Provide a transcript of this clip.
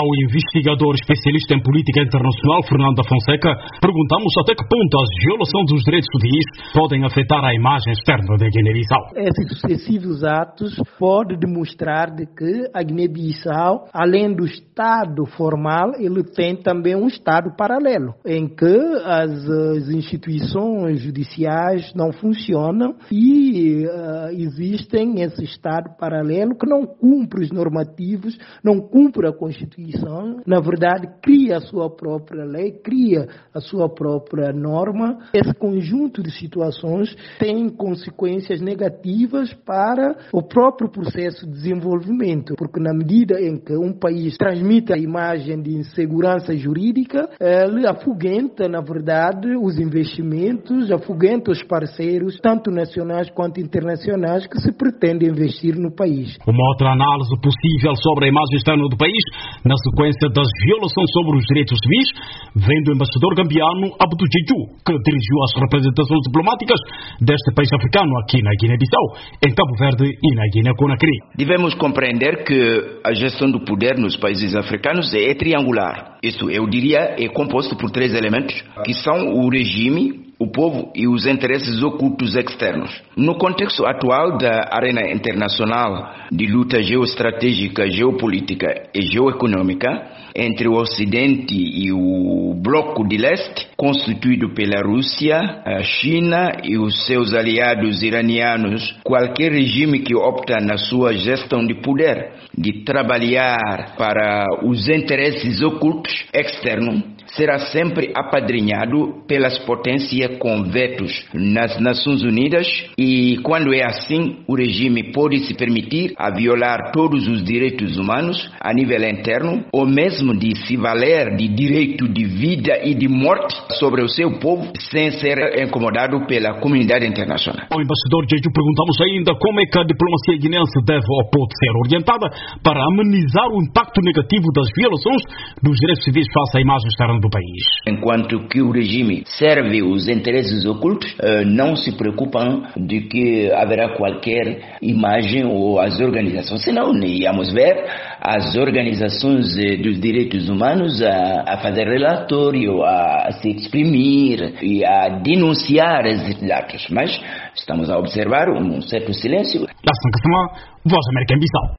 Ao investigador especialista em política internacional, Fernando Fonseca, perguntamos até que ponto as violações dos direitos civis podem afetar a imagem externa da Guiné-Bissau. Esses sucessivos atos podem demonstrar de que a Guiné-Bissau, além do Estado formal, ele tem também um Estado paralelo, em que as instituições judiciais não funcionam e existem esse Estado paralelo que não cumpre os normativos, não cumpre a Constituição. Na verdade, cria a sua própria lei, cria a sua própria norma. Esse conjunto de situações tem consequências negativas para o próprio processo de desenvolvimento, porque na medida em que um país transmite a imagem de insegurança jurídica, ele afugenta, na verdade, os investimentos, afugenta os parceiros, tanto nacionais quanto internacionais, que se pretende investir no país. Uma outra análise possível sobre a imagem externa do país, na sequência das violações sobre os direitos civis, vem do embaixador gambiano Abdou Djeju, que dirigiu as representações diplomáticas deste país africano aqui na Guiné-Bissau, em Cabo Verde e na Guiné-Conakry. Devemos compreender que a gestão do poder nos países africanos é triangular. Isso, eu diria, é composto por 3 elementos, que são o regime, o povo e os interesses ocultos externos. No contexto atual da arena internacional de luta geoestratégica, geopolítica e geoeconômica entre o Ocidente e o Bloco de Leste, constituído pela Rússia, a China e os seus aliados iranianos, qualquer regime que opta na sua gestão de poder de trabalhar para os interesses ocultos externos será sempre apadrinhado pelas potências com vetos nas Nações Unidas, e quando é assim, o regime pode se permitir a violar todos os direitos humanos a nível interno, ou mesmo de se valer de direito de vida e de morte sobre o seu povo sem ser incomodado pela comunidade internacional. Ao embaixador Djeju perguntamos ainda como é que a diplomacia guinense deve ou pode ser orientada para amenizar o impacto negativo das violações dos direitos civis face à imagem externa do país. Enquanto que o regime serve os interesses ocultos, não se preocupam de que haverá qualquer imagem ou as organizações, senão íamos ver as organizações dos direitos humanos a fazer relatório, a se exprimir e a denunciar esses atos, mas estamos a observar um certo silêncio. Voz América em Bissau.